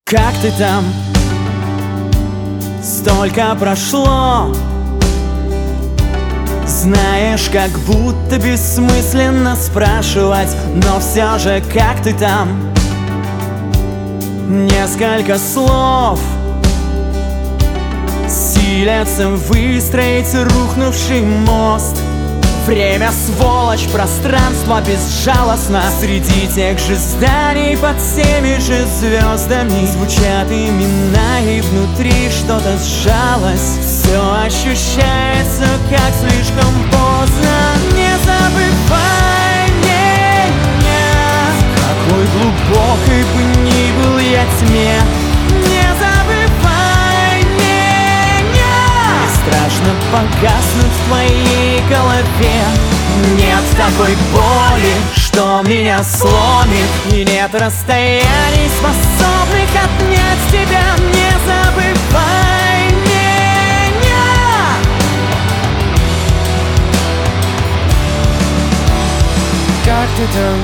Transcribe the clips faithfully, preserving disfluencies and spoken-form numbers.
Как ты там? Столько прошло. Знаешь, как будто бессмысленно спрашивать, но все же как ты там? Несколько слов силятся выстроить рухнувший мост. Время сволочь, пространство безжалостно. Среди тех же зданий под теми же звездами звучат имена, и внутри что-то сжалось. Все ощущается, как слишком поздно. Не забывай меня, какой глубокой бы ни был я тьме. Не забывай меня, не страшно погаснуть в твоей голове. Нет такой боли, что меня сломит, и нет расстояний, способных отнять тебя. Не забывай меня. Как ты там?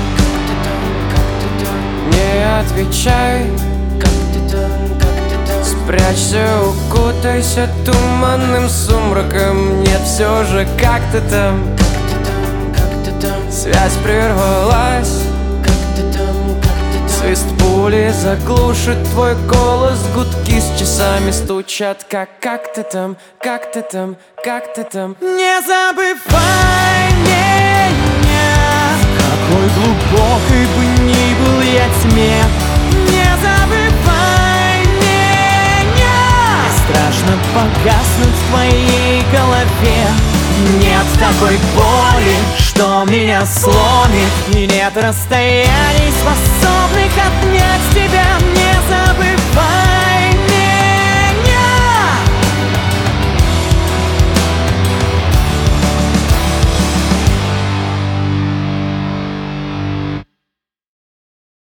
Не отвечай. Спрячься, укутайся туманным сумраком. Нет, все же как ты там? Связь прервалась. Свист пули заглушит твой голос. Гудки с часами стучат. Как, как ты там? Как ты там? Как ты там? Не забывай меня, какой глубокой бы ни был я тьме. Не забывай меня, страшно погаснуть в твоей голове. Нет такой боли, что меня сломит, и нет расстояний, способных отнять тебя. Не забывай.